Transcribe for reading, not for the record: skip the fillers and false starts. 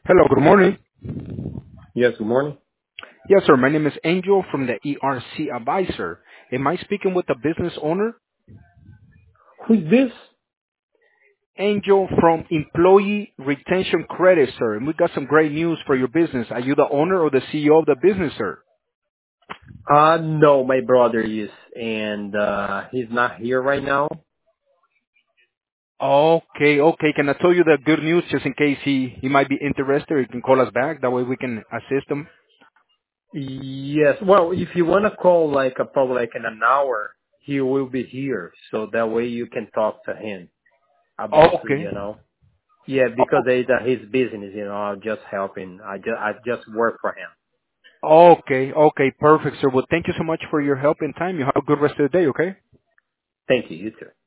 Hello, good morning. Yes, good morning. Yes, sir. My name is Angel from the ERC Advisor. Am I speaking with the business owner? Who's this? Angel from Employee Retention Credit, sir. And we got some great news for your business. Are you the owner or the CEO of the business, sir? No, my brother is, and he's not here right now. Okay, okay. Can I tell you the good news just in case he might be interested? He can call us back. That way we can assist him. Yes. Well, if you want to call probably like in an hour, he will be here, so that way you can talk to him about Okay. Yeah, because Oh, it's his business. I'll just help him. I just work for him. okay, okay. Perfect, sir. Well, thank you so much for your help and time. You have a good rest of the day, okay? Thank you. You too.